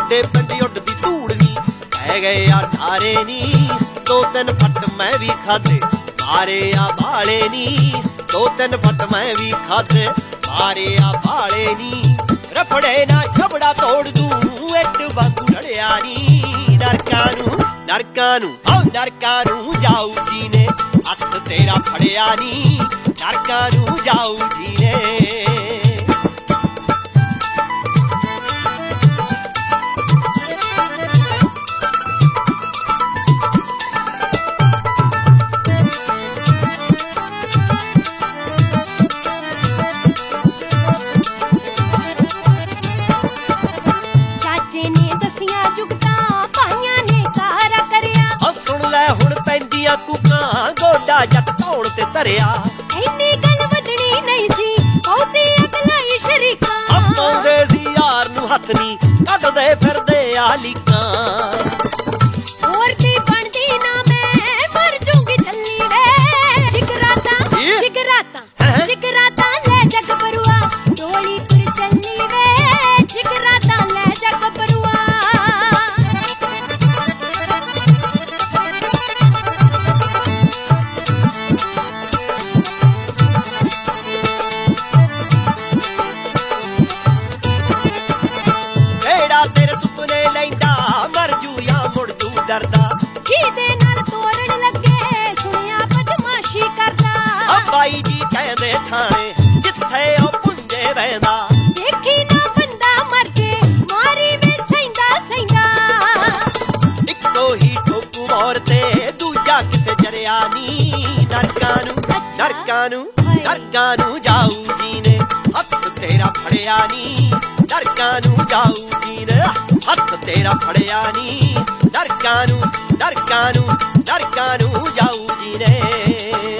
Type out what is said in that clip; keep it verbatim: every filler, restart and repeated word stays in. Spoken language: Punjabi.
ਸਾਡੇ ਪਿੰਡ ਉੱਡਦੀ ਧੂੜ ਨੀ ਪੈ ਗਏ ਆ ਢਾਰੇ ਨੀ ਦੋ ਤਿੰਨ ਫੱਟ ਮੈਂ ਵੀ ਖਾਦੇ ਮਾਰੇ ਆ ਬਾਲੇ ਨੀ ਦੋ ਤਿੰਨ ਫੱਟ ਮੈਂ ਵੀ ਖਾਦੇ ਮਾਰੇ ਆ ਬਾਲੇ ਨੀ ਰਫੜੇ ਨਾ ਛਬੜਾ ਤੋੜ ਦੂੰ ਇੱਟ ਵਾਂਗੂ ਲੜਿਆ ਨੀ ਨਰਕਾਂ ਨੂੰ ਨਰਕਾਂ ਨੂੰ ਆਹ ਨਰਕਾਂ ਨੂੰ ਜਾਊ ਜੀ ਨੇ ਹੱਥ ਤੇਰਾ ਫੜਿਆ ਨੀ ਨਰਕਾਂ ਨੂੰ ਜਾਊ ਜੀ ਨੇ ਕੁਕਾਂ ਗੋਡਾ ਜੱਟ ਧੌਣ ਤੇ ਧਰਿਆ ਇੰਨੀ ਗੱਲ ਵਧਣੀ ਨਹੀਂ ਸੀ ਬਹੁਤੀ ਅਕਲਾਈ ਸ਼ਰੀਕਾਂ ਆਪਾਂਦੇ ਸੀ ਯਾਰ ਨੂੰ ਹੱਥ ਨੀ ਕੱਢਦੇ ਫਿਰਦੇ ਆ ਲੀਕਾਂ ਹੋਰ ਦੀ ਬਣਦੀ ਨਾ ਮੈਂ ਮਰ ਜੂੰਗੀ ਚੱਲੀ ਵੇ ਜਿਗਰਾਤਾਂ ਜਿਗਰਾਤਾਂ ਜਿਗਰਾਤਾਂ ਲੈ ਜਗ ਬਰੂਆ ਡੋਲੀ ਤੁਰ ਚੱਲੀ ਵੇ ਜਿਗਰਾਤਾਂ ਲੈ ਜਗ ਬਰੂਆ ਜਿਹਦੇ ਨਾਲ ਤੋਰਨ ਲੱਗੇ ਸੁਣਿਆ ਬਦਮਾਸ਼ੀ ਕਰਦਾ ਬਾਈ ਜੀ ਕਹਿੰਦੇ ਥਾਣੇ ਜਿੱਥੇ ਉਹ ਪੁੰਜੇ ਬਹਿੰਦਾ ਦੇਖੀ ਨਾ ਬੰਦਾ ਮਰ ਕੇ ਮਾਰੀ ਵੇ ਸੈਂਦਾ ਸੈਂਦਾ ਇੱਕੋ ਹੀ ਠੋਕੂ ਮੋਰ ਤੇ ਦੂਜਾ ਕਿਸੇ ਜਰਿਆ ਨੀ ਨਰਕਾਂ ਨੂੰ ਨਰਕਾਂ ਨੂੰ ਨਰਕਾਂ ਨੂੰ ਜਾਊ ਜੀ ਨੇ ਹੱਥ ਤੇਰਾ ਫੜਿਆ ਨੀ ਨਰਕਾਂ ਨੂੰ ਜਾਊ ਜੀ ਨੇ ਹੱਥ ਤੇਰਾ ਫੜਿਆ ਨੀ ਨਰਕਾਂ ਨੂੰ ਨਰਕਾਂ ਨੂੰ ਨਰਕਾਂ ਨੂੰ ਜਾਊ ਜੀ ਨੇ